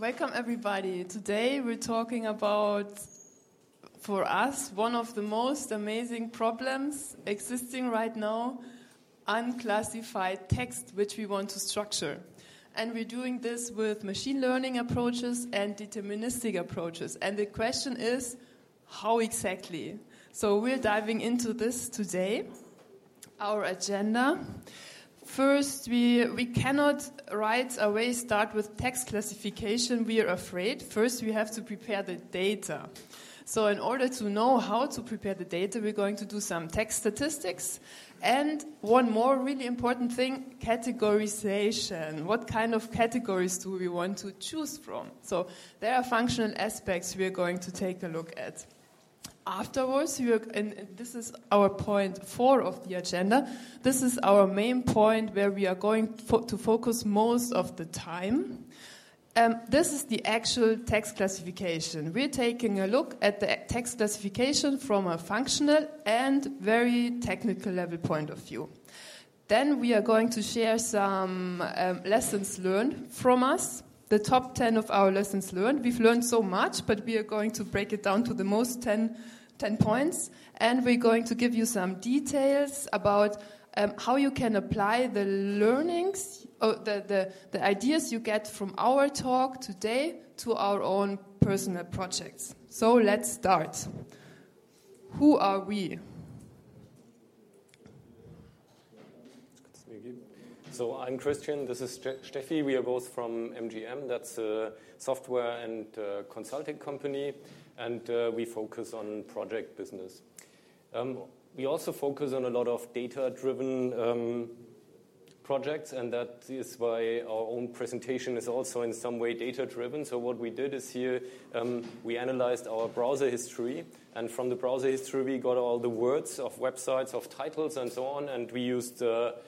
Welcome everybody. Today we're talking about, for us, one of the most amazing problems existing right now, unclassified text which we want to structure. And we're doing this with machine learning approaches and deterministic approaches. And the question is, how exactly? So we're diving into this today. Our agenda. First, we cannot right away start with text classification. We are afraid. First, we have to prepare the data. So in order to know how to prepare the data, we're going to do some text statistics. And one more really important thing, categorization. What kind of categories do we want to choose from? So there are functional aspects we are going to take a look at. Afterwards, and this is our point 4 of the agenda, this is our main point where we are going to focus most of the time. This is the actual text classification. We're taking a look at the text classification from a functional and very technical level point of view. Then we are going to share some lessons learned from us. The top 10 of our lessons learned. We've learned so much, but we are going to break it down to the most 10 points. And we're going to give you some details about how you can apply the learnings, the ideas you get from our talk today to our own personal projects. So let's start. Who are we? So I'm Christian, this is Steffi, we are both from MGM, that's a software and consulting company, and we focus on project business. We also focus on a lot of data-driven projects, and that is why our own presentation is also in some way data-driven. So what we did is here, we analyzed our browser history, and from the browser history we got all the words of websites, of titles and so on, and we used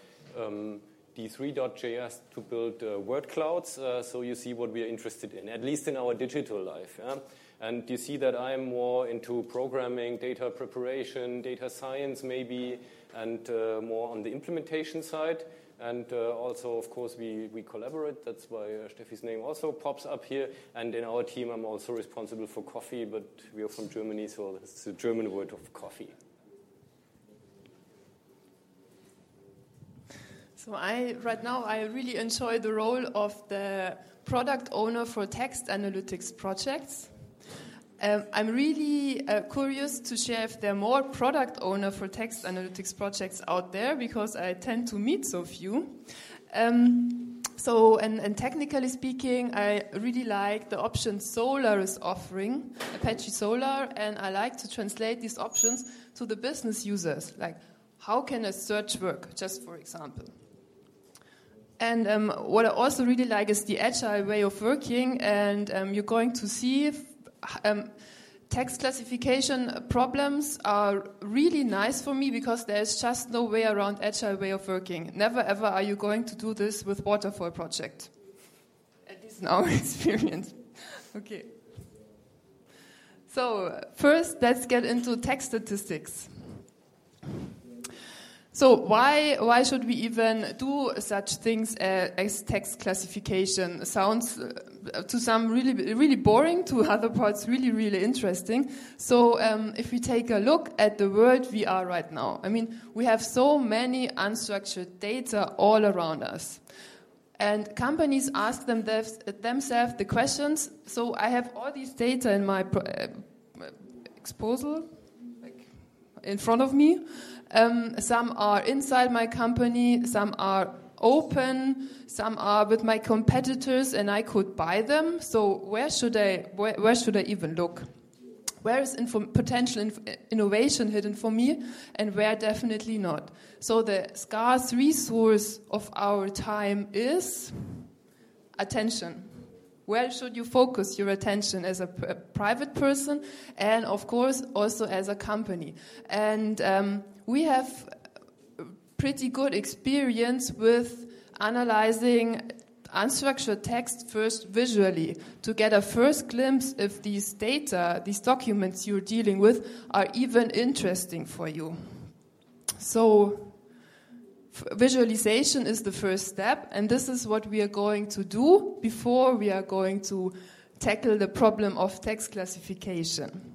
D3.js to build word clouds, so you see what we are interested in, at least in our digital life. Yeah? And you see that I'm more into programming, data preparation, data science maybe, and more on the implementation side. And also, of course, we collaborate. That's why Steffi's name also pops up here. And in our team, I'm also responsible for coffee, but we are from Germany, so it's the German word of coffee. So right now I really enjoy the role of the product owner for text analytics projects. I'm really curious to share if there are more product owner for text analytics projects out there, because I tend to meet so few. And technically speaking, I really like the option Solr is offering, Apache Solr, and I like to translate these options to the business users. Like, how can a search work, just for example? And what I also really like is the agile way of working, and you're going to see text classification problems are really nice for me, because there's just no way around agile way of working. Never ever are you going to do this with waterfall project. At least in our experience. Okay. So first, let's get into text statistics. So why should we even do such things as text classification? Sounds to some really boring, to other parts really interesting. So if we take a look at the world we are right now, I mean, we have so many unstructured data all around us. And companies ask themselves the questions, so I have all these data in my exposal, like in front of me. Some are inside my company, some are open, some are with my competitors, and I could buy them. So where should I even look? Where is potential innovation hidden for me, and where definitely not? So the scarce resource of our time is attention. Where should you focus your attention as a private person, and of course also as a company? And we have pretty good experience with analyzing unstructured text first visually, to get a first glimpse if these data, these documents you're dealing with, are even interesting for you. So Visualization is the first step, and this is what we are going to do before we are going to tackle the problem of text classification.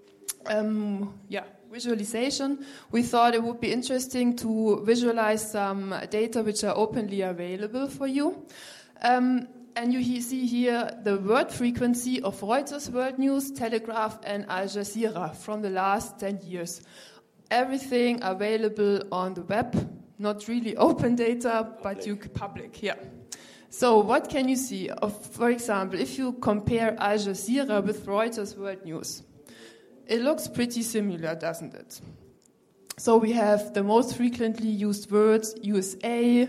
Visualization. We thought it would be interesting to visualize some data which are openly available for you. And you see here the word frequency of Reuters World News, Telegraph, and Al Jazeera from the last 10 years. Everything available on the web, not really open data, but public, yeah. So what can you see? For example, if you compare Al Jazeera with Reuters World News, it looks pretty similar, doesn't it? So we have the most frequently used words, USA,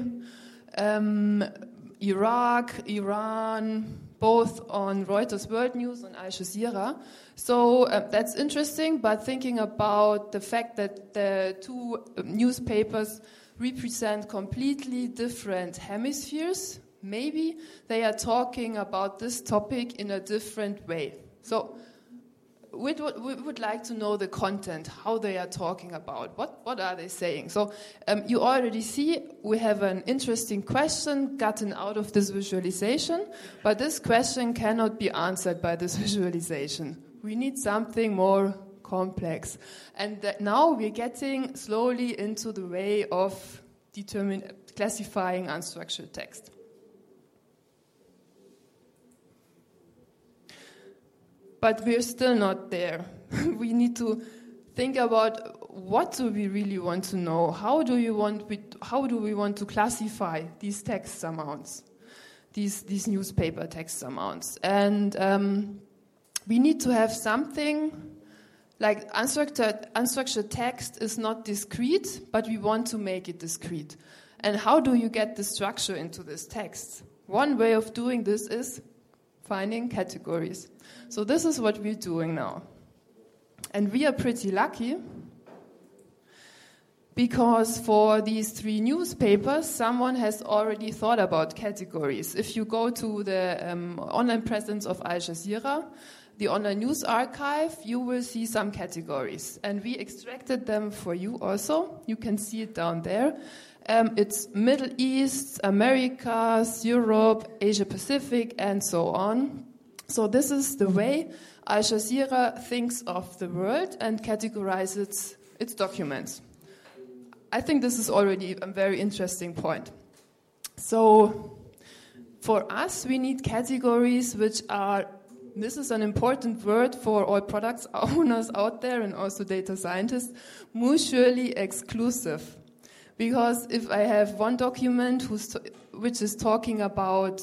Iraq, Iran, both on Reuters World News and Al Jazeera. So that's interesting, but thinking about the fact that the two newspapers represent completely different hemispheres, maybe they are talking about this topic in a different way. So we would like to know the content, how they are talking about, what are they saying. So you already see we have an interesting question gotten out of this visualization, but this question cannot be answered by this visualization. We need something more complex. And that now we're getting slowly into the way of classifying unstructured text. But we're still not there. We need to think about what do we really want to know? How do we want to classify these text amounts, these newspaper text amounts? And we need to have something like unstructured text is not discrete, but we want to make it discrete. And how do you get the structure into this text? One way of doing this is finding categories. So this is what we're doing now. And we are pretty lucky because for these three newspapers, someone has already thought about categories. If you go to the online presence of Al Jazeera, the online news archive, you will see some categories. And we extracted them for you also. You can see it down there. It's Middle East, Americas, Europe, Asia Pacific, and so on. So this is the way Al Jazeera thinks of the world and categorizes its documents. I think this is already a very interesting point. So for us, we need categories which are, this is an important word for all products owners out there and also data scientists, mutually exclusive. Because if I have one document which is talking about,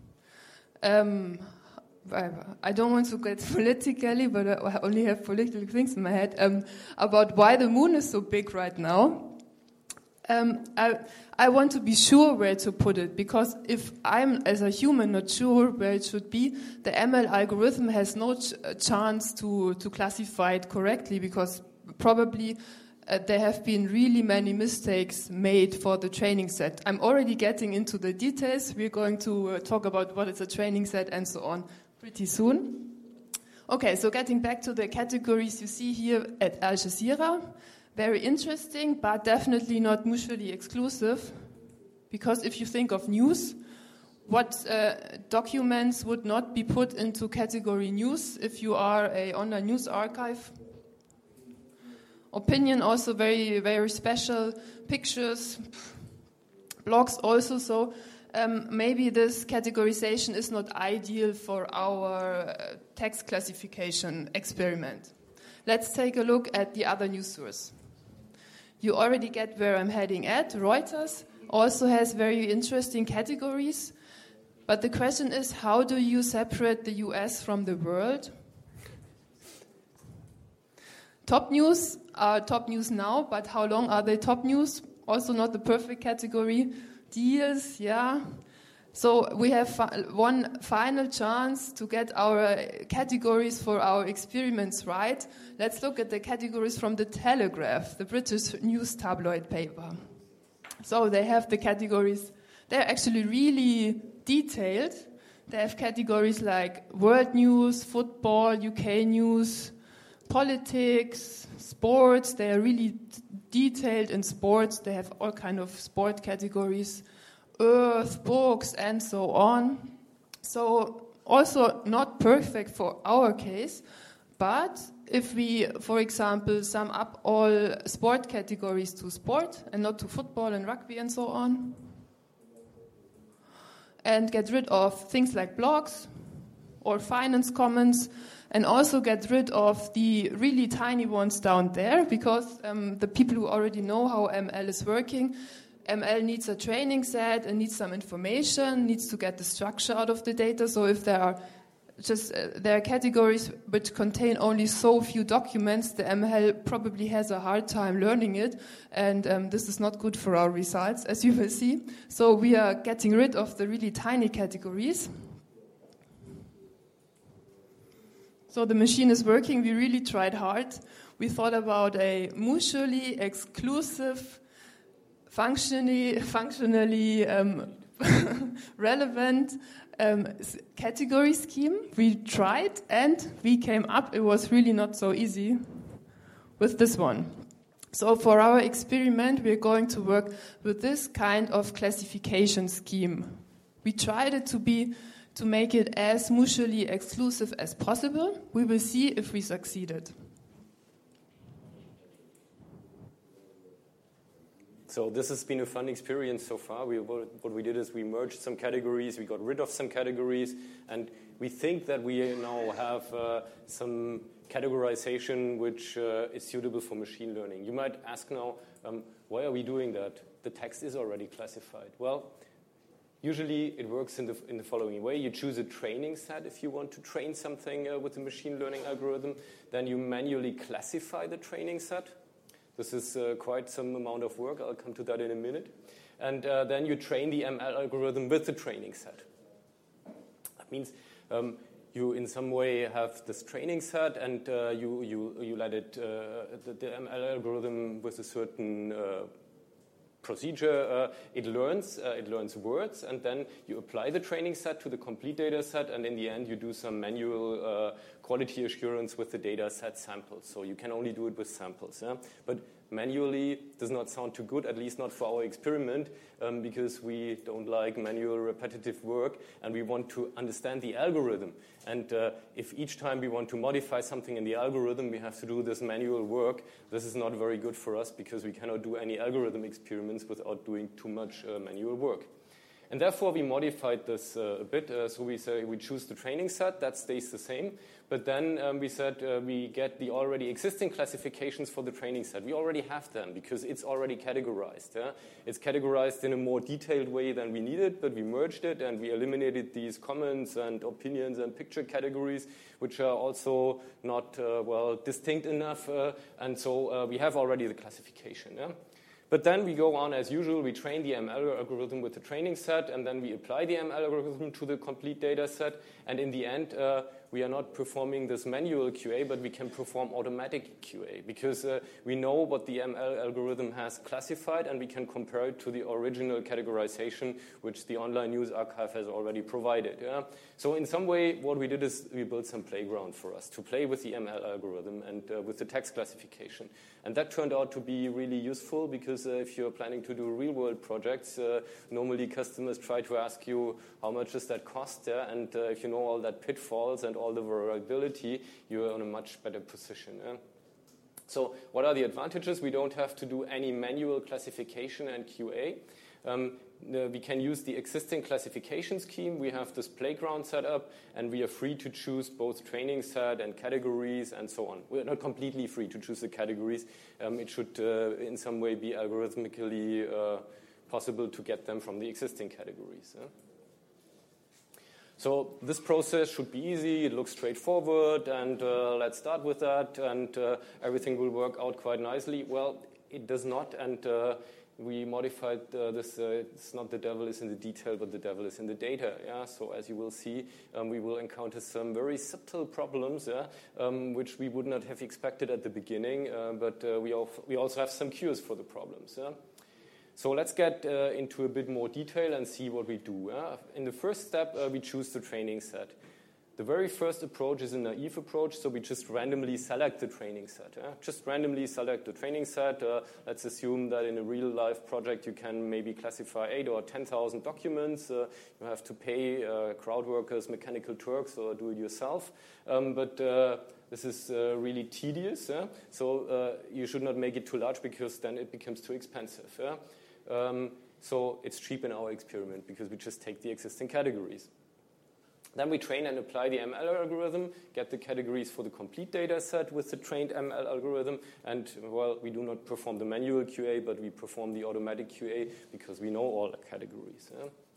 I don't want to get politically, but I only have political things in my head, about why the moon is so big right now. I want to be sure where to put it, because if I'm, as a human, not sure where it should be, the ML algorithm has no chance to classify it correctly, because probably there have been really many mistakes made for the training set. I'm already getting into the details. We're going to talk about what is a training set and so on pretty soon. Okay, so getting back to the categories you see here at Al Jazeera. Very interesting, but definitely not mutually exclusive. Because if you think of news, what documents would not be put into category news if you are an online news archive? Opinion also very, very special. Pictures, blogs also. So maybe this categorization is not ideal for our text classification experiment. Let's take a look at the other news source. You already get where I'm heading at. Reuters also has very interesting categories. But the question is, how do you separate the US from the world? Top news are top news now, but how long are they top news? Also not the perfect category. Deals, yeah. So we have one final chance to get our categories for our experiments right. Let's look at the categories from the Telegraph, the British news tabloid paper. So they have the categories. They're actually really detailed. They have categories like world news, football, UK news, politics, sports. They are really detailed in sports. They have all kind of sport categories, earth, books, and so on. So also not perfect for our case, but if we, for example, sum up all sport categories to sport and not to football and rugby and so on, and get rid of things like blogs or finance comments, and also get rid of the really tiny ones down there, because the people who already know how ML is working, ML needs a training set and needs some information, needs to get the structure out of the data. So if there are categories which contain only so few documents, the ML probably has a hard time learning it, and this is not good for our results, as you will see. So we are getting rid of the really tiny categories. So the machine is working. We really tried hard. We thought about a mutually exclusive, functionally relevant category scheme. We tried and we came up. It was really not so easy with this one. So for our experiment, we're going to work with this kind of classification scheme. We tried it to make it as mutually exclusive as possible. We will see if we succeeded. So this has been a fun experience so far. What we did is we merged some categories, we got rid of some categories, and we think that we now have some categorization which is suitable for machine learning. You might ask now, why are we doing that? The text is already classified. Well, usually it works in the following way. You choose a training set if you want to train something with a machine learning algorithm. Then you manually classify the training set. This is quite some amount of work. I'll come to that in a minute. And then you train the ML algorithm with the training set. That means you in some way have this training set, and you let it, the ML algorithm with a certain procedure, it learns words, and then you apply the training set to the complete data set, and in the end you do some manual quality assurance with the data set samples. So you can only do it with samples. Yeah? But manually does not sound too good, at least not for our experiment, because we don't like manual repetitive work, and we want to understand the algorithm. And if each time we want to modify something in the algorithm, we have to do this manual work, this is not very good for us, because we cannot do any algorithm experiments without doing too much manual work. And therefore, we modified this a bit. So we say we choose the training set, that stays the same. But then we said we get the already existing classifications for the training set. We already have them because it's already categorized. Yeah? It's categorized in a more detailed way than we needed, but we merged it and we eliminated these comments and opinions and picture categories, which are also not distinct enough. And so we have already the classification. Yeah? But then we go on as usual. We train the ML algorithm with the training set, and then we apply the ML algorithm to the complete data set. And in the end, we are not performing this manual QA, but we can perform automatic QA because we know what the ML algorithm has classified, and we can compare it to the original categorization, which the online news archive has already provided. Yeah? So in some way, what we did is we built some playground for us to play with the ML algorithm and with the text classification. And that turned out to be really useful because if you're planning to do real-world projects, normally customers try to ask you, how much does that cost? Yeah? And if you know all that pitfalls and all the variability, you're in a much better position. Yeah? So what are the advantages? We don't have to do any manual classification and QA. We can use the existing classification scheme. We have this playground set up, and we are free to choose both training set and categories and so on. We're not completely free to choose the categories. It should in some way be algorithmically possible to get them from the existing categories. Yeah? So this process should be easy, it looks straightforward, and let's start with that, and everything will work out quite nicely. Well, it does not, and we modified this. It's not the devil is in the detail, but the devil is in the data. Yeah. So as you will see, we will encounter some very subtle problems, which we would not have expected at the beginning. But we also have some cures for the problems. Yeah. So let's get into a bit more detail and see what we do. In the first step, we choose the training set. The very first approach is a naive approach, so we just randomly select the training set. Just randomly select the training set. Let's assume that in a real-life project you can maybe classify 8,000 or 10,000 documents. You have to pay crowd workers, Mechanical Turks, or do it yourself. But this is really tedious, so you should not make it too large because then it becomes too expensive. So it's cheap in our experiment because we just take the existing categories. Then we train and apply the ML algorithm, get the categories for the complete data set with the trained ML algorithm, and, well, we do not perform the manual QA, but we perform the automatic QA because we know all the categories.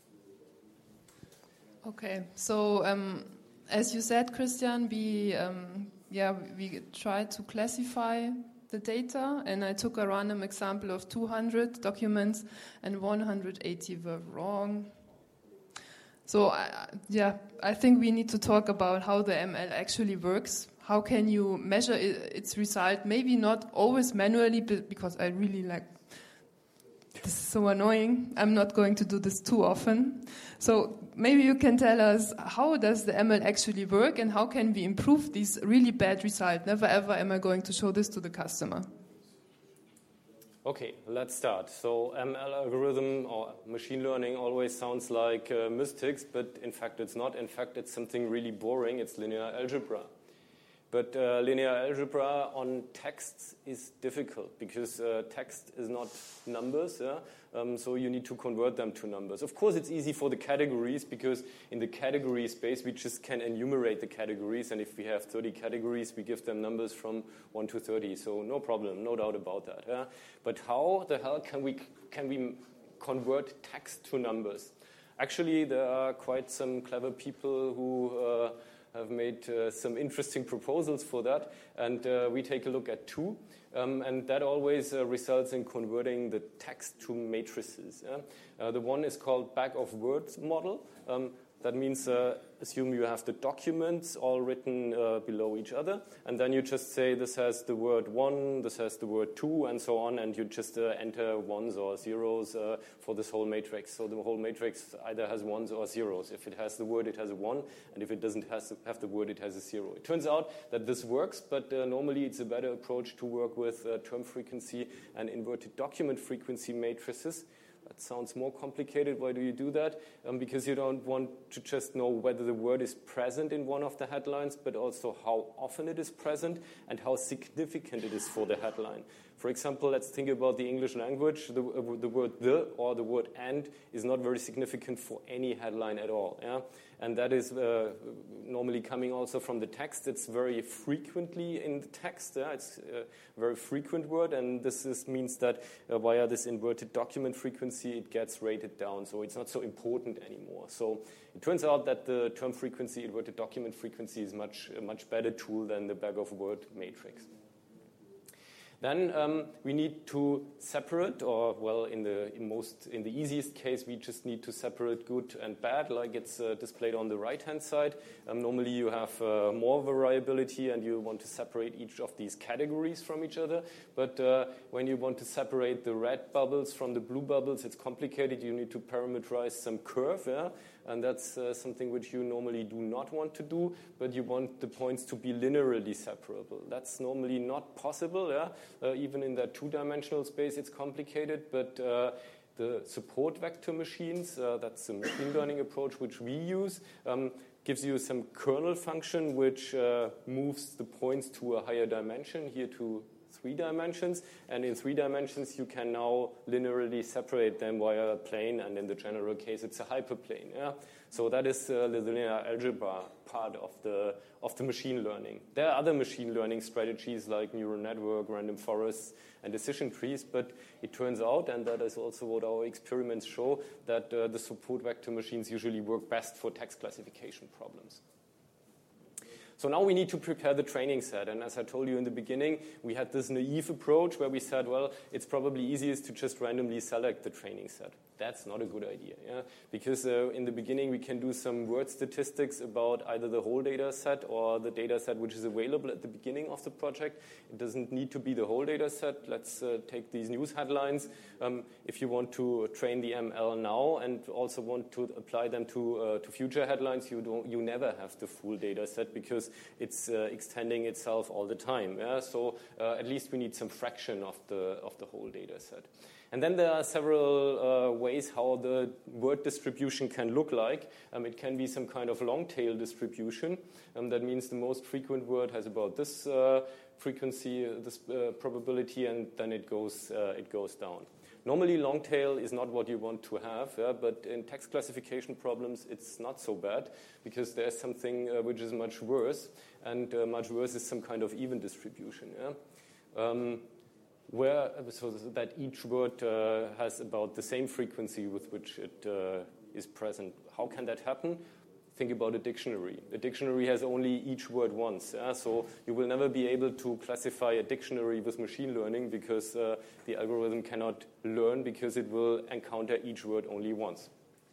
Okay, so as you said, Christian, we tried to classify the data, and I took a random example of 200 documents, and 180 were wrong. So, I think we need to talk about how the ML actually works. How can you measure its result? Maybe not always manually, because I really this is so annoying. I'm not going to do this too often. So maybe you can tell us, how does the ML actually work, and how can we improve these really bad results? Never ever am I going to show this to the customer. Okay, let's start. So ML algorithm or machine learning always sounds like mystics, but in fact it's not. In fact, it's something really boring. It's linear algebra. But linear algebra on texts is difficult because text is not numbers, so you need to convert them to numbers. Of course, it's easy for the categories because in the category space, we just can enumerate the categories, and if we have 30 categories, we give them numbers from 1 to 30, so no problem, no doubt about that. But how the hell can we convert text to numbers? Actually, there are quite some clever people who have made some interesting proposals for that, and we take a look at two, and that always results in converting the text to matrices. The one is called bag-of-words model. That means assume you have the documents all written below each other, and then you just say this has the word 1, this has the word 2, and so on, and you just enter ones or zeros for this whole matrix. So the whole matrix either has ones or zeros. If it has the word, it has a 1, and if it doesn't have the word, it has a 0. It turns out that this works, but normally it's a better approach to work with term frequency and inverted document frequency matrices. That sounds more complicated. Why do you do that? Because you don't want to just know whether the word is present in one of the headlines, but also how often it is present and how significant it is for the headline. For example, let's think about the English language. The word the or the word and is not very significant for any headline at all. And that is normally coming also from the text. It's very frequently in the text. It's a very frequent word, and this means that via this inverted document frequency, it gets rated down. So it's not so important anymore. So it turns out that the term frequency, inverted document frequency, is a much better tool than the bag-of-word matrix. Then we need to separate, or well, in the easiest case, we just need to separate good and bad, like it's displayed on the right-hand side. Normally, you have more variability, and you want to separate each of these categories from each other. But when you want to separate the red bubbles from the blue bubbles, it's complicated. You need to parameterize some curve, and that's something which you normally do not want to do. But you want the points to be linearly separable. That's normally not possible. Even in that two-dimensional space, it's complicated, but the support vector machines, that's the machine learning approach which we use, gives you some kernel function which moves the points to a higher dimension, here to 3 dimensions, and in 3 dimensions you can now linearly separate them via a plane, and in the general case it's a hyperplane. So that is the linear algebra part of the machine learning. There are other machine learning strategies like neural network, random forests, and decision trees, but it turns out, and that is also what our experiments show, that the support vector machines usually work best for text classification problems. So now we need to prepare the training set. And as I told you in the beginning, we had this naive approach where we said, well, it's probably easiest to just randomly select the training set. That's not a good idea, yeah? Because in the beginning, we can do some word statistics about either the whole data set or the data set which is available at the beginning of the project. It doesn't need to be the whole data set. Let's take these news headlines. If you want to train the ML now and also want to apply them to future headlines, you never have the full data set because it's extending itself all the time. Yeah? So at least we need some fraction of the whole data set. And then there are several ways how the word distribution can look like. It can be some kind of long tail distribution. That means the most frequent word has about this frequency, this probability, and then it goes down. Normally, long tail is not what you want to have, but in text classification problems, it's not so bad because there's something which is much worse, and much worse is some kind of even distribution. Yeah? So that each word has about the same frequency with which it is present. How can that happen? Think about a dictionary. A dictionary has only each word once. Yeah? So you will never be able to classify a dictionary with machine learning because the algorithm cannot learn because it will encounter each word only once.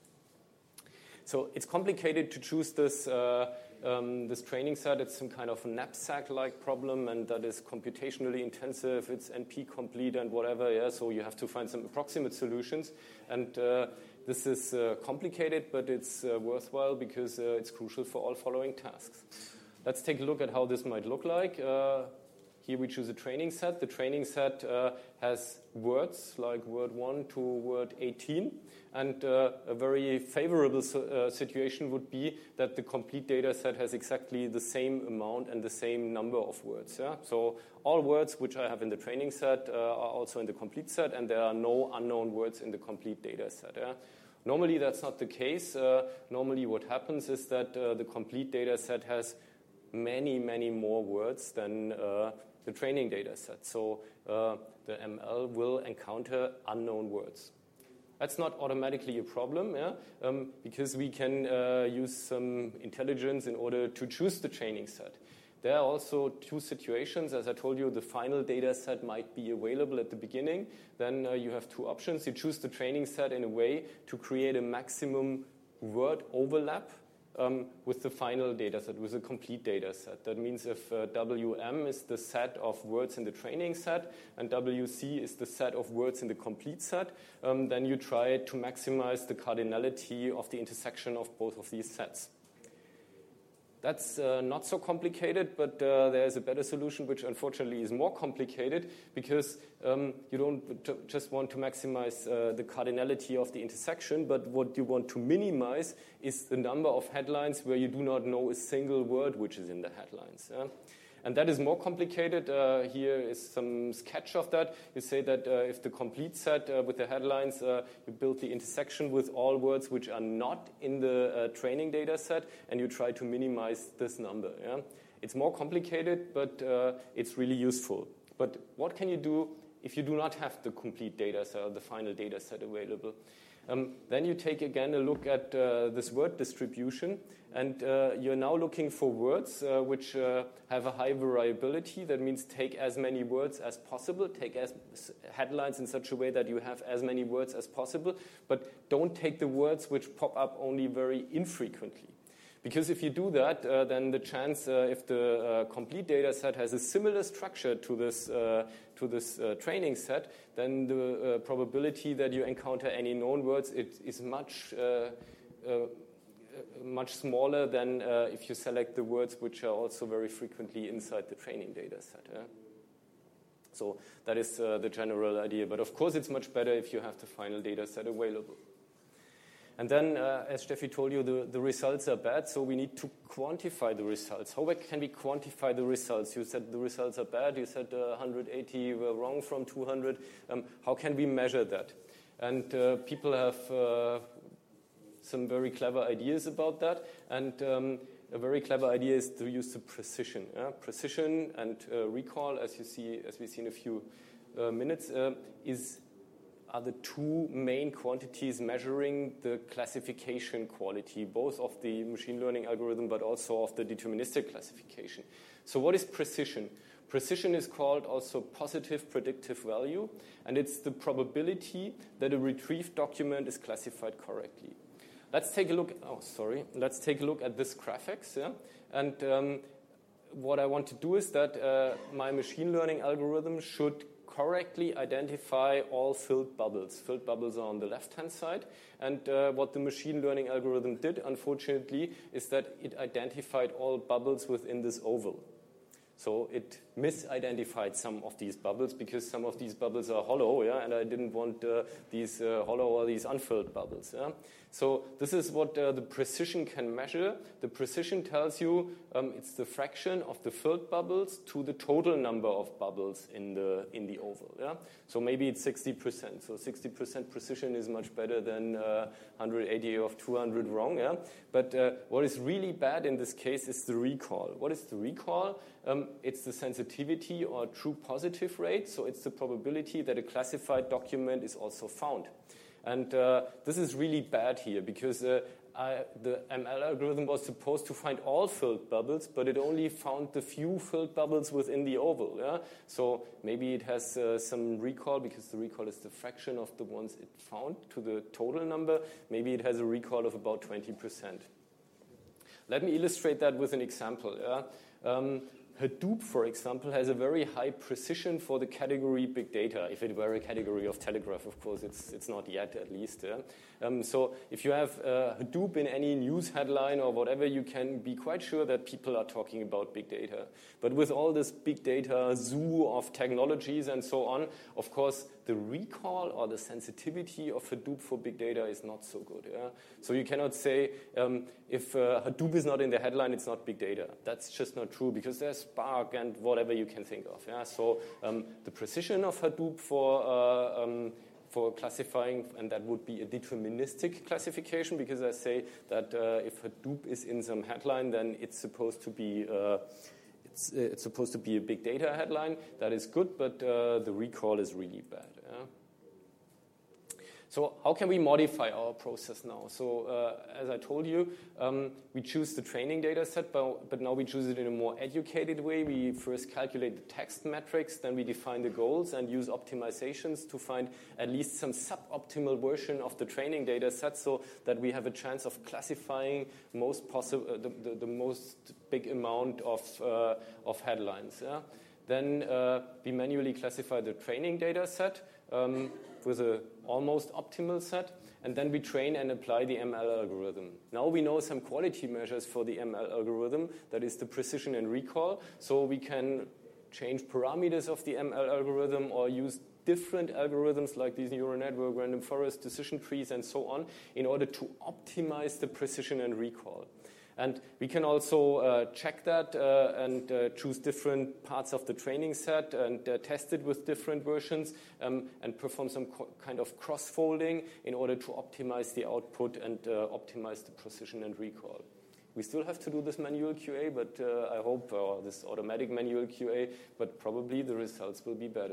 So it's complicated to choose this training set. It's some kind of knapsack-like problem, and that is computationally intensive. It's NP-complete and whatever. Yeah, so you have to find some approximate solutions. And this is complicated, but it's worthwhile because it's crucial for all following tasks. Let's take a look at how this might look like. Here we choose a training set. The training set has words like word 1 to word 18. And a very favorable situation would be that the complete data set has exactly the same amount and the same number of words. Yeah? So all words which I have in the training set are also in the complete set, and there are no unknown words in the complete data set. Yeah? Normally, that's not the case. Normally, what happens is that the complete data set has many, many more words than the training data set. So the ML will encounter unknown words. That's not automatically a problem, yeah? Because we can use some intelligence in order to choose the training set. There are also two situations. As I told you, the final data set might be available at the beginning. Then you have two options. You choose the training set in a way to create a maximum word overlap with the final data set, with a complete data set. That means if WM is the set of words in the training set and WC is the set of words in the complete set, then you try to maximize the cardinality of the intersection of both of these sets. That's not so complicated, but there is a better solution, which unfortunately is more complicated, because you don't just want to maximize the cardinality of the intersection, but what you want to minimize is the number of headlines where you do not know a single word which is in the headlines. Yeah? And that is more complicated. Here is some sketch of that. You say that if the complete set with the headlines, you build the intersection with all words which are not in the training data set, and you try to minimize this number. Yeah? It's more complicated, but it's really useful. But what can you do if you do not have the complete data set or the final data set available? Then you take again a look at this word distribution, and you're now looking for words which have a high variability. That means take as many words as possible, take as headlines in such a way that you have as many words as possible, but don't take the words which pop up only very infrequently. Because if you do that, then the chance, if the complete data set has a similar structure to this training set, then the probability that you encounter any known words is much smaller than if you select the words which are also very frequently inside the training data set. Yeah? So that is the general idea. But of course, it's much better if you have the final data set available. And then, as Steffi told you, the results are bad, so we need to quantify the results. How can we quantify the results? You said the results are bad. You said 180 were wrong from 200. How can we measure that? And people have some very clever ideas about that. And a very clever idea is to use the precision. Precision and recall, as we see in a few minutes, is are the two main quantities measuring the classification quality, both of the machine learning algorithm but also of the deterministic classification. So what is precision? Precision is called also positive predictive value, and it's the probability that a retrieved document is classified correctly. Let's take a look. Let's take a look at this graphics. Yeah? And what I want to do is that my machine learning algorithm should correctly identify all filled bubbles. Filled bubbles are on the left-hand side. And what the machine learning algorithm did, unfortunately, is that it identified all bubbles within this oval. So it misidentified some of these bubbles because some of these bubbles are hollow, yeah, and I didn't want these hollow or these unfilled bubbles. Yeah? So this is what the precision can measure. The precision tells you it's the fraction of the filled bubbles to the total number of bubbles in the oval. Yeah? So maybe it's 60%. So 60% precision is much better than 180 of 200 wrong. Yeah? But what is really bad in this case is the recall. What is the recall? It's the sensitivity or true positive rate. So it's the probability that a classified document is also found. And this is really bad here because the ML algorithm was supposed to find all filled bubbles, but it only found the few filled bubbles within the oval. Yeah? So maybe it has some recall because the recall is the fraction of the ones it found to the total number. Maybe it has a recall of about 20%. Let me illustrate that with an example. Yeah? Hadoop, for example, has a very high precision for the category big data. If it were a category of Telegraph, of course, it's not yet, at least. Yeah? So if you have Hadoop in any news headline or whatever, you can be quite sure that people are talking about big data. But with all this big data zoo of technologies and so on, of course, the recall or the sensitivity of Hadoop for big data is not so good. Yeah? So you cannot say if Hadoop is not in the headline, it's not big data. That's just not true because there's Spark and whatever you can think of. Yeah? So the precision of Hadoop for classifying, and that would be a deterministic classification because I say that if Hadoop is in some headline, then it's supposed to be it's supposed to be a big data headline. That is good, but the recall is really bad. Yeah? So how can we modify our process now? So as I told you, we choose the training data set, but now we choose it in a more educated way. We first calculate the text metrics, then we define the goals and use optimizations to find at least some suboptimal version of the training data set so that we have a chance of classifying most possible, the most big amount of headlines. Yeah? Then we manually classify the training data set with an almost optimal set, and then we train and apply the ML algorithm. Now we know some quality measures for the ML algorithm, that is the precision and recall, so we can change parameters of the ML algorithm or use different algorithms like these neural network, random forest, decision trees, and so on in order to optimize the precision and recall. And we can also check that and choose different parts of the training set and test it with different versions and perform some kind of cross-folding in order to optimize the output and optimize the precision and recall. We still have to do this manual QA, but I hope, or this automatic manual QA, but probably the results will be better.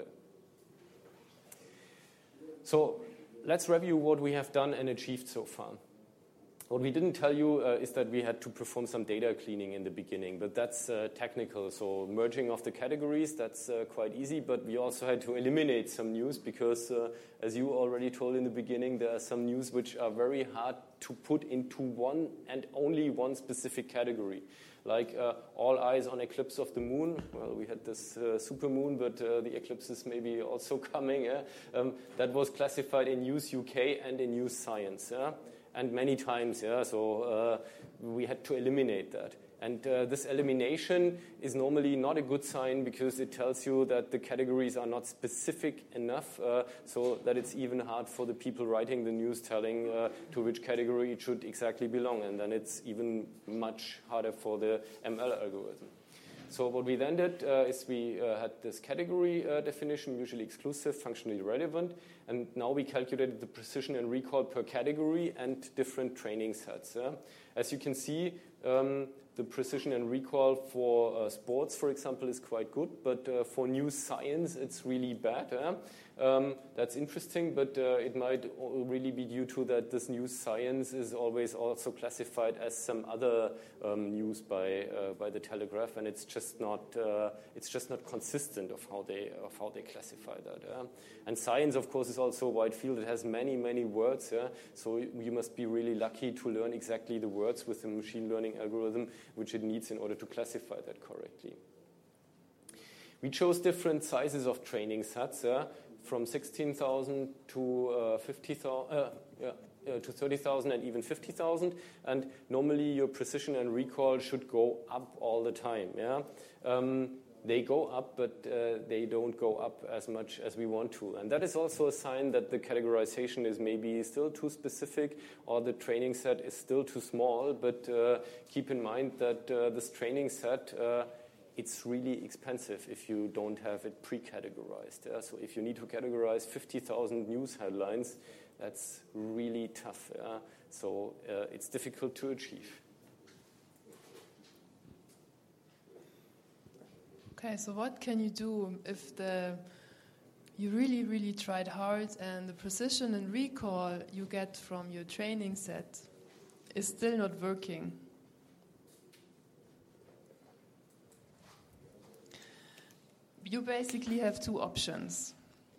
So let's review what we have done and achieved so far. What we didn't tell you is that we had to perform some data cleaning in the beginning, but that's technical. So merging of the categories, that's quite easy, but we also had to eliminate some news because, as you already told in the beginning, there are some news which are very hard to put into one and only one specific category. Like all eyes on eclipse of the moon. Well, we had this supermoon, but the eclipse is maybe also coming. Yeah? That was classified in News UK and in News Science. Yeah? And many times, yeah, so we had to eliminate that. And this elimination is normally not a good sign because it tells you that the categories are not specific enough so that it's even hard for the people writing the news telling to which category it should exactly belong. And then it's even much harder for the ML algorithm. So what we then did is we had this category definition, mutually exclusive, functionally relevant, and now we calculated the precision and recall per category and different training sets. Yeah? As you can see, the precision and recall for sports, for example, is quite good, but for new science, it's really bad. That's interesting, but it might really be due to that this new science is always also classified as some other news by the Telegraph, and it's just not consistent of how they classify that. And science, of course, is also a wide field. It has many words. So you must be really lucky to learn exactly the words with the machine learning algorithm which it needs in order to classify that correctly. We chose different sizes of training sets, from 16,000 to 50,000, to 30,000 and even 50,000. And normally your precision and recall should go up all the time. They go up, but they don't go up as much as we want to. And that is also a sign that the categorization is maybe still too specific, or the training set is still too small. But keep in mind that this training set, it's really expensive if you don't have it pre-categorized. So if you need to categorize 50,000 news headlines, that's really tough. So it's difficult to achieve. Okay, so what can you do if you really tried hard and the precision and recall you get from your training set is still not working? You basically have two options.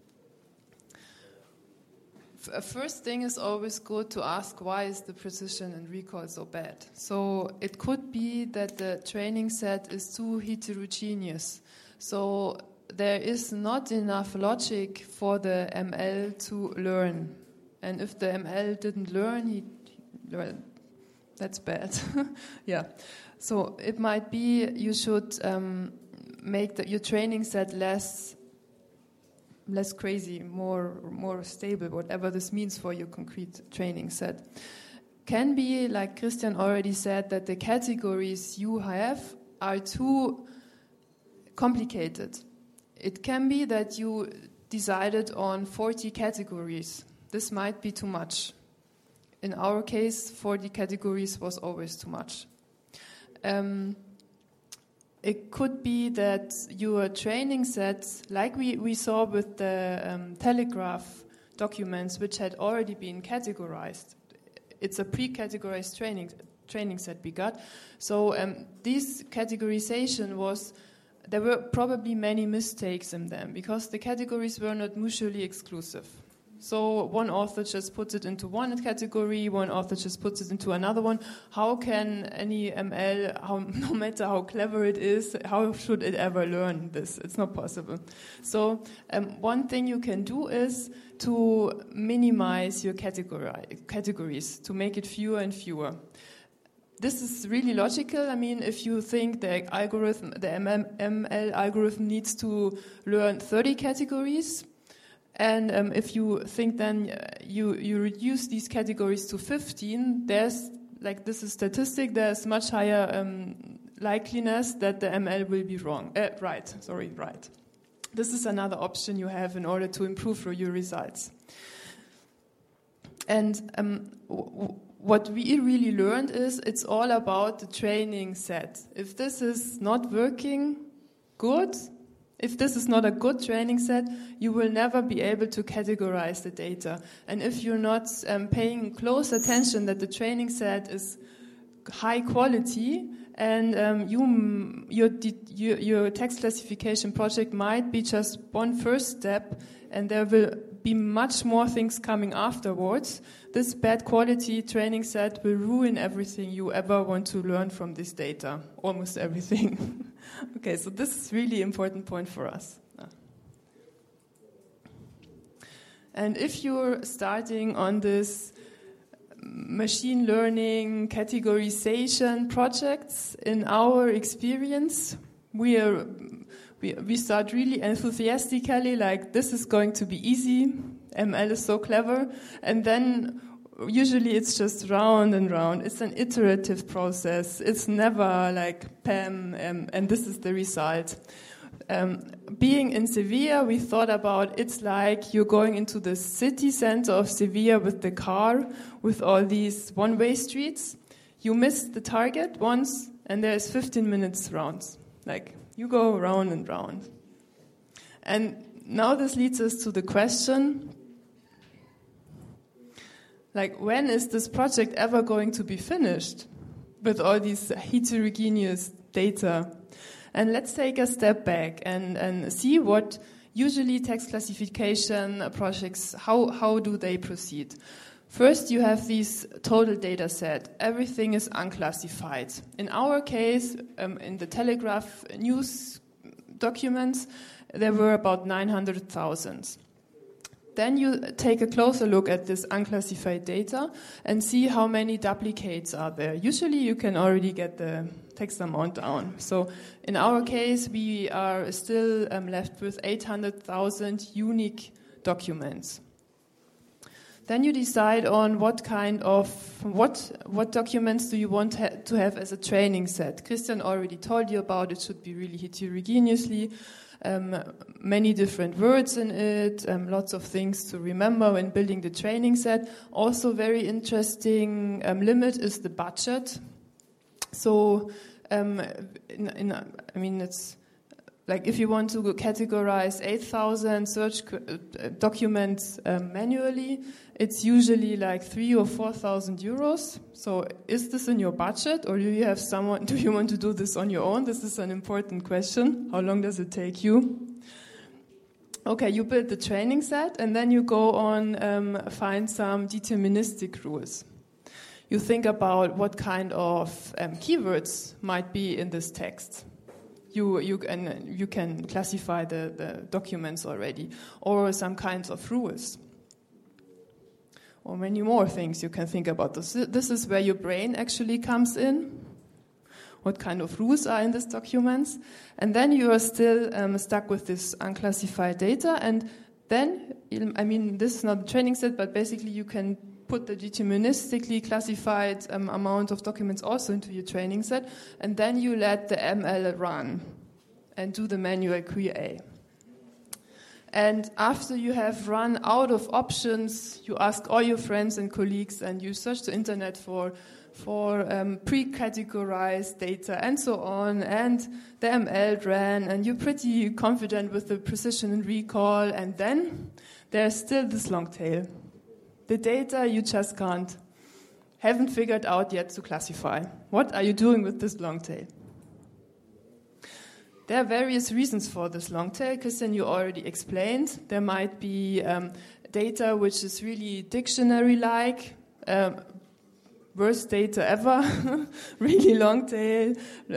First thing is always good to ask, why is the precision and recall so bad? So it could be that the training set is too heterogeneous. So there is not enough logic for the ML to learn. And if the ML didn't learn, that's bad. Yeah. So it might be you should make your training set less crazy, more stable, whatever this means for your concrete training set. Can be, like Christian already said, that the categories you have are too complicated. It can be that you decided on 40 categories. This might be too much. In our case, 40 categories was always too much. It could be that your training sets, like we saw with the Telegraph documents, which had already been categorized. It's a pre-categorized training set we got. So this categorization there were probably many mistakes in them because the categories were not mutually exclusive. So one author just puts it into one category, one author just puts it into another one. How can any ML, no matter how clever it is, how should it ever learn this? It's not possible. So one thing you can do is to minimize your categories, to make it fewer and fewer. This is really logical. I mean, if you think the ML algorithm needs to learn 30 categories, and if you think then you reduce these categories to 15, this is statistic, there's much higher likeliness that the ML will be right. This is another option you have in order to improve your results. And what we really learned is it's all about the training set. If this is not working good, if this is not a good training set, you will never be able to categorize the data. And if you're not paying close attention that the training set is high quality, and your text classification project might be just one first step, and there will be much more things coming afterwards, this bad quality training set will ruin everything you ever want to learn from this data, almost everything. Okay, so this is really important point for us. And if you're starting on this machine learning categorization projects, in our experience, we start really enthusiastically, like this is going to be easy, ML is so clever, and then usually it's just round and round. It's an iterative process. It's never like PAM, and this is the result. Being in Sevilla, we thought about it's like you're going into the city center of Sevilla with the car, with all these one-way streets. You miss the target once, and there's 15 minutes rounds. Like, you go round and round. And now this leads us to the question, like, when is this project ever going to be finished with all these heterogeneous data? And let's take a step back and see what usually text classification projects, how do they proceed? First, you have this total data set. Everything is unclassified. In our case, in the Telegraph news documents, there were about 900,000. Then you take a closer look at this unclassified data and see how many duplicates are there. Usually you can already get the text amount down. So in our case, we are still left with 800,000 unique documents. Then you decide on what documents do you want to have as a training set. Christian already told you about it. Should be really heterogeneously. Many different words in it, lots of things to remember when building the training set. Also very interesting limit is the budget. So, it's like if you want to categorize 8,000 search documents manually, it's usually like 3,000 or 4,000 euros. So is this in your budget, or do you want to do this on your own? This is an important question. How long does it take you? Okay, you build the training set, and then you go on find some deterministic rules. You think about what kind of keywords might be in this text. You can classify the documents already, or some kinds of rules, or many more things you can think about. This is where your brain actually comes in. What kind of rules are in these documents? And then you are still stuck with this unclassified data. And then, this is not a training set, but basically you can put the deterministically classified amount of documents also into your training set, and then you let the ML run and do the manual QA. And after you have run out of options, you ask all your friends and colleagues, and you search the internet for pre-categorized data and so on, and the ML ran, and you're pretty confident with the precision and recall, and then there's still this long tail. The data you just haven't figured out yet to classify. What are you doing with this long tail? There are various reasons for this long tail. Christian, you already explained. There might be data which is really dictionary-like, worst data ever, really long tail,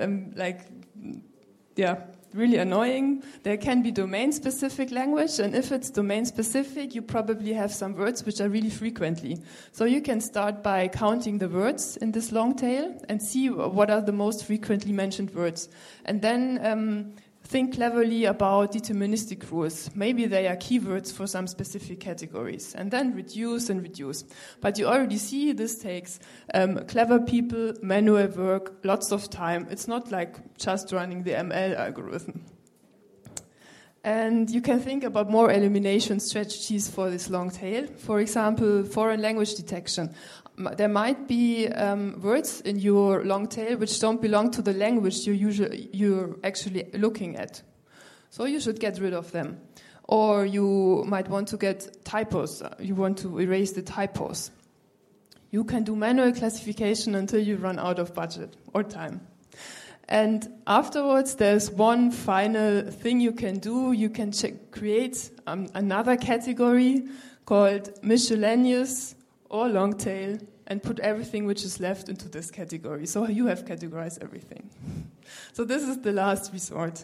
really annoying. There can be domain-specific language, and if it's domain-specific, you probably have some words which are really frequently. So you can start by counting the words in this long tail and see what are the most frequently mentioned words. And then think cleverly about deterministic rules. Maybe they are keywords for some specific categories. And then reduce and reduce. But you already see this takes clever people, manual work, lots of time. It's not like just running the ML algorithm. And you can think about more elimination strategies for this long tail. For example, foreign language detection. There might be words in your long tail which don't belong to the language you're actually looking at. So you should get rid of them. Or you might want to get typos. You want to erase the typos. You can do manual classification until you run out of budget or time. And afterwards, there's one final thing you can do. You can create another category called miscellaneous or long tail, and put everything which is left into this category. So you have categorized everything. So this is the last resort.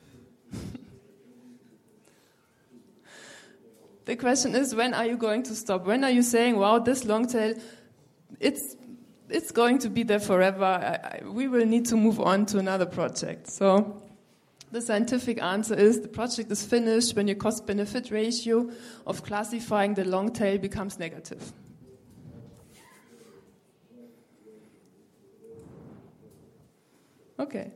The question is, when are you going to stop? When are you saying, wow, this long tail, it's going to be there forever. We will need to move on to another project. So the scientific answer is the project is finished when your cost-benefit ratio of classifying the long tail becomes negative. Okay.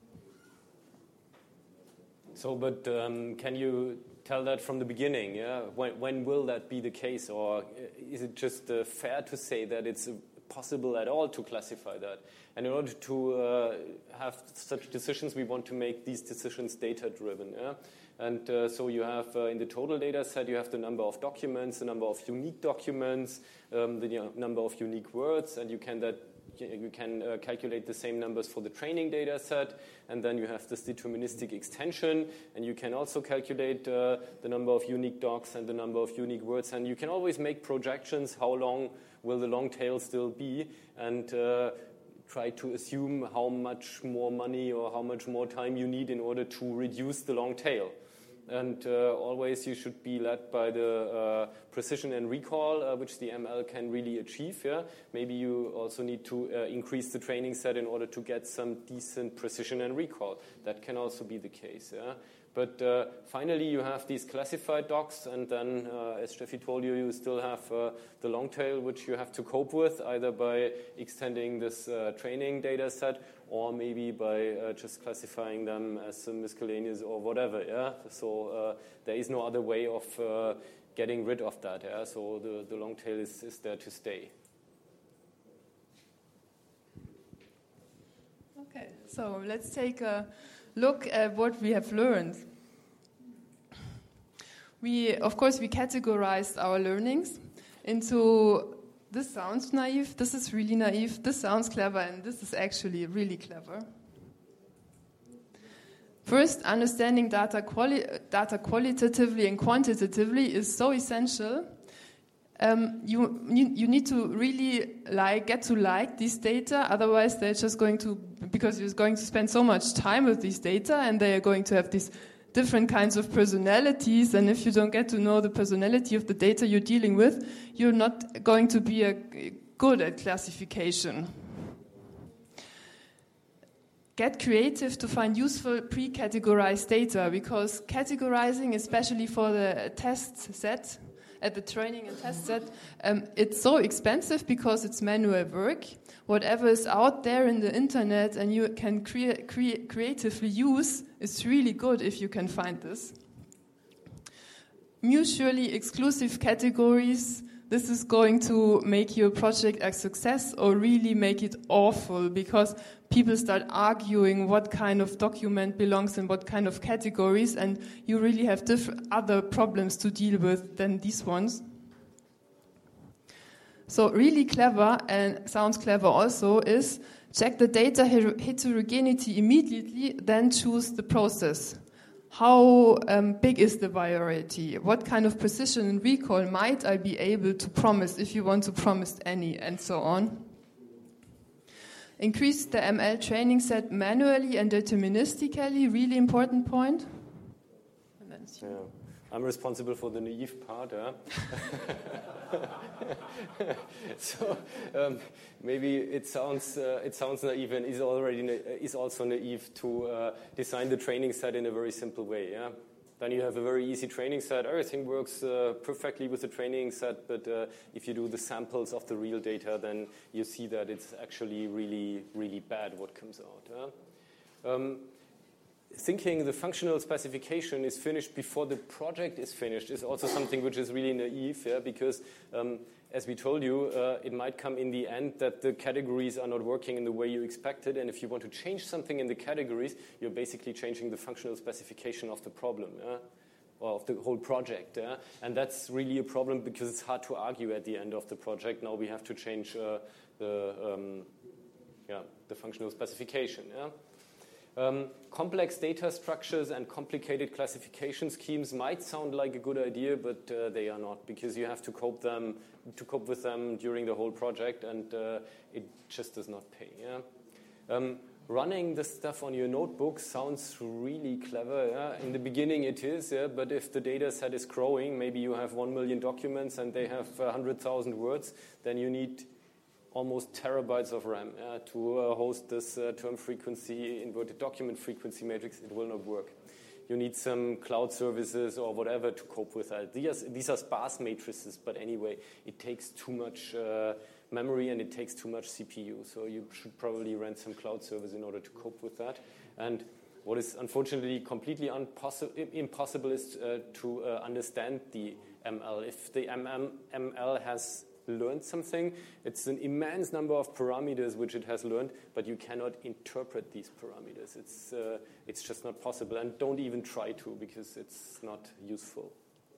So, but can you tell that from the beginning? Yeah, when will that be the case, or is it just fair to say that it's a possible at all to classify that. And in order to have such decisions, we want to make these decisions data-driven. Yeah? And so you have, in the total data set, you have the number of documents, the number of unique documents, the number of unique words, and you can calculate the same numbers for the training data set, and then you have this deterministic extension, and you can also calculate the number of unique docs and the number of unique words, and you can always make projections how long will the long tail still be, and try to assume how much more money or how much more time you need in order to reduce the long tail. And always you should be led by the precision and recall, which the ML can really achieve. Yeah? Maybe you also need to increase the training set in order to get some decent precision and recall. That can also be the case. Yeah? But finally, you have these classified docs, and then, as Steffi told you, you still have the long tail, which you have to cope with, either by extending this training data set, or maybe by just classifying them as miscellaneous or whatever. Yeah. So there is no other way of getting rid of that. Yeah. So the long tail is there to stay. Okay. So let's take a look at what we have learned. Of course, we categorized our learnings into this sounds naive, this is really naive, this sounds clever, and this is actually really clever. First, understanding data qualitatively and quantitatively is so essential. You need to really get to like these data, otherwise they're just going to, because you're going to spend so much time with these data, and they are going to have these different kinds of personalities, and if you don't get to know the personality of the data you're dealing with, you're not going to be good at classification. Get creative to find useful pre-categorized data, because categorizing, especially for the test set, at the training and test set, it's so expensive because it's manual work. Whatever is out there in the internet and you can creatively use is really good if you can find this. Mutually exclusive categories. This is going to make your project a success or really make it awful, because people start arguing what kind of document belongs in what kind of categories, and you really have other problems to deal with than these ones. So really clever, and sounds clever also, is check the data heterogeneity immediately, then choose the process. How big is the variety? What kind of precision and recall might I be able to promise if you want to promise any, and so on. Increase the ML training set manually and deterministically, really important point. And then yeah. I'm responsible for the naive part. So maybe it sounds naive and is also naive to design the training set in a very simple way. Yeah. Then you have a very easy training set. Everything works perfectly with the training set, but if you do the samples of the real data, then you see that it's actually really, really bad what comes out. Thinking the functional specification is finished before the project is finished is also something which is really naive, yeah, because as we told you, it might come in the end that the categories are not working in the way you expected, and if you want to change something in the categories, you're basically changing the functional specification of the problem, yeah? Or of the whole project. Yeah? And that's really a problem because it's hard to argue at the end of the project. Now we have to change the functional specification. Yeah? Complex data structures and complicated classification schemes might sound like a good idea, but they are not, because you have to cope with them during the whole project, and it just does not pay. Yeah? Running the stuff on your notebook sounds really clever. Yeah? In the beginning it is, yeah? But if the data set is growing, maybe you have 1 million documents and they have 100,000 words, then you need almost terabytes of RAM to host this term frequency, inverted document frequency matrix. It will not work. You need some cloud services or whatever to cope with that. These are sparse matrices, but anyway, it takes too much memory and it takes too much CPU. So you should probably rent some cloud service in order to cope with that. And what is unfortunately completely impossible is to understand the ML. If the ML has learned something. It's an immense number of parameters which it has learned, but you cannot interpret these parameters. It's just not possible, and don't even try to, because it's not useful.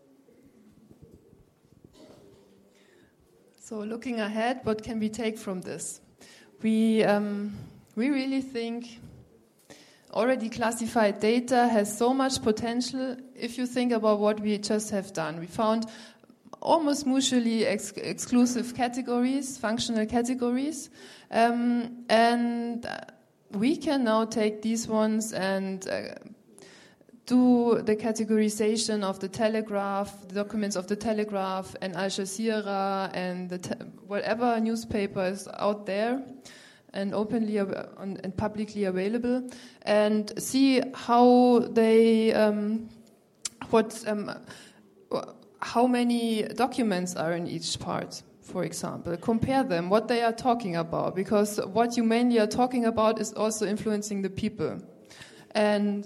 So looking ahead, what can we take from this? We really think already classified data has so much potential if you think about what we just have done. We found almost mutually exclusive categories, functional categories, and we can now take these ones and do the categorization of the Telegraph, the documents of the Telegraph and Al Jazeera and whatever newspaper is out there and openly and publicly available, and see how they how many documents are in each part, for example. Compare them, what they are talking about, because what you mainly are talking about is also influencing the people. And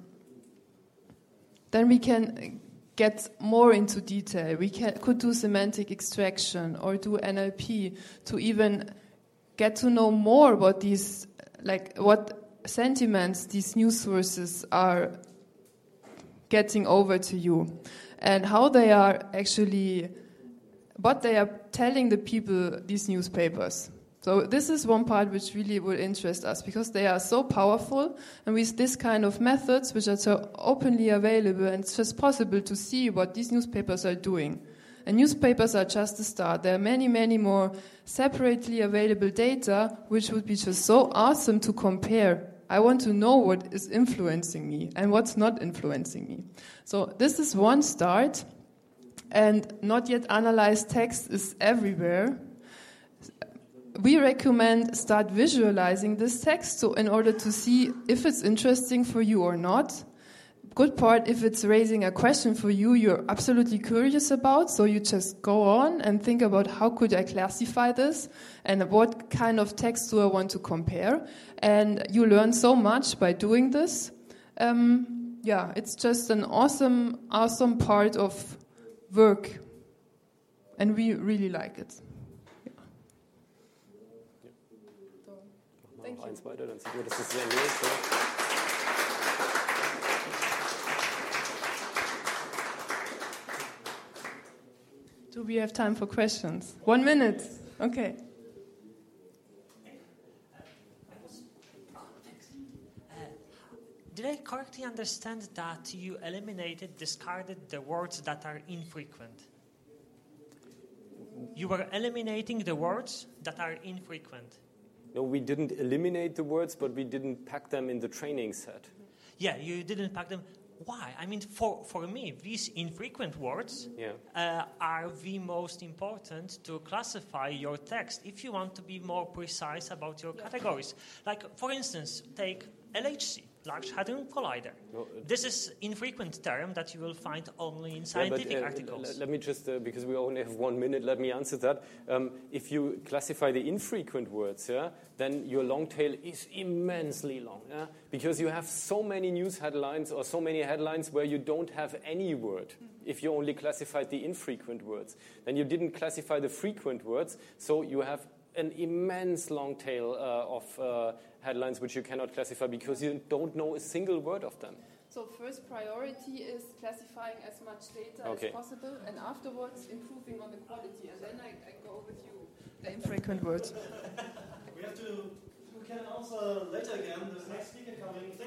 then we can get more into detail. We could do semantic extraction or do NLP to even get to know more about these, like what sentiments these news sources are getting over to you, and how they are actually, what they are telling the people, these newspapers. So this is one part which really will interest us, because they are so powerful, and with this kind of methods which are so openly available, and it's just possible to see what these newspapers are doing. And newspapers are just the start. There are many, many more separately available data which would be just so awesome to compare. I want to know what is influencing me and what's not influencing me. So this is one start, and not yet analyzed text is everywhere. We recommend start visualizing this text, so in order to see if it's interesting for you or not. Good part, if it's raising a question for you, you're absolutely curious about, so you just go on and think about how could I classify this and what kind of text do I want to compare. And you learn so much by doing this. It's just an awesome part of work, and we really like it. Thank you. Eins weiter, dann sehen wir, dass das sehr löst. Do we have time for questions? 1 minute. Okay. Did I correctly understand that you discarded the words that are infrequent? You were eliminating the words that are infrequent. No, we didn't eliminate the words, but we didn't pack them in the training set. Yeah, you didn't pack them. Why? I mean, for me, these infrequent words are the most important to classify your text if you want to be more precise about your categories. Like, for instance, take LHC, Large Hadron Collider. No, this is infrequent term that you will find only in scientific articles. Let me just, because we only have 1 minute, let me answer that. If you classify the infrequent words, then your long tail is immensely long, because you have so many news headlines or so many headlines where you don't have any word. If you only classified the infrequent words, then you didn't classify the frequent words, so you have an immense long tail of headlines which you cannot classify because you don't know a single word of them. So first priority is classifying as much data as possible, and afterwards improving on the quality. And then I go with you, the infrequent words. We can answer later again. There's next speaker coming.